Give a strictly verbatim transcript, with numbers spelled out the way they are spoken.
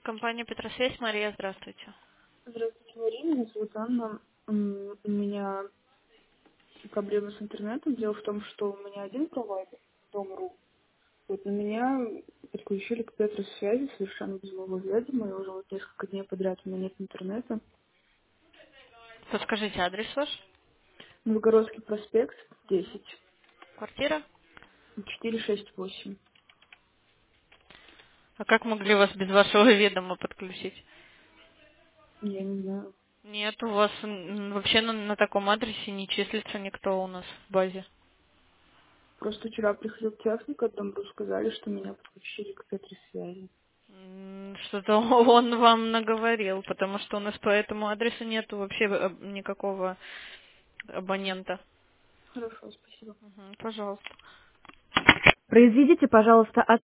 Компания Петросвязь, Мария, здравствуйте. Здравствуйте, Марина. Меня зовут Анна. М, У меня проблемы с интернетом. Дело в том, что у меня один провайдер, Дом.ру. Вот на меня подключили к Петросвязи совершенно без моего ведома, и уже вот несколько дней подряд у меня нет интернета. Подскажите адрес ваш, Новгородский проспект, десять, квартира. четыре шесть восемь. А как могли вас без вашего ведома подключить? Я не знаю. Нет, у вас м, вообще на, на таком адресе не числится никто у нас в базе. Просто вчера приходил техник от Дом.ру, сказали, что меня подключили к Петросвязи. М, Что-то он вам наговорил, потому что у нас по этому адресу нету вообще э, никакого абонента. Хорошо, спасибо. Мгм, пожалуйста. Произведите, пожалуйста,